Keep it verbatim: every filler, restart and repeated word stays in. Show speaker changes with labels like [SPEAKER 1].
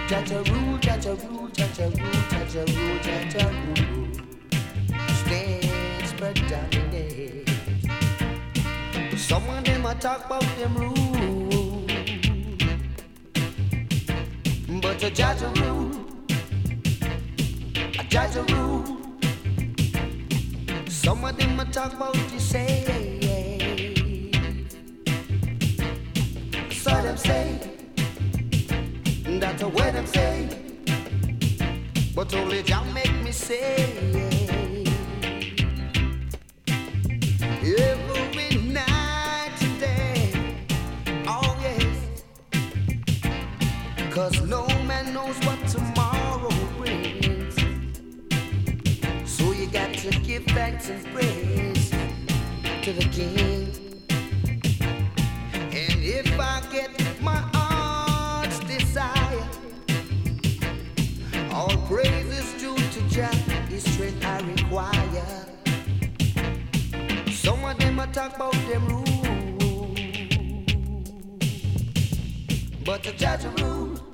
[SPEAKER 1] Jaja rule, Jaja rule, Jaja rule, Jaja rule, Jaja rule. Stands predominate. Some of them a talk about them rules, but a Jaja rule, a Jaja rule. Some of them a talk about you say. So them say, that's what them say, but only Jah make me say. Every night and day, oh yes, 'cause no man knows what tomorrow brings. So you got to give thanks and praise to the King. And if I get my heart's desire, all praise is due to Jah, His strength I require. Some of them a talk about them rules, but the Jah rule,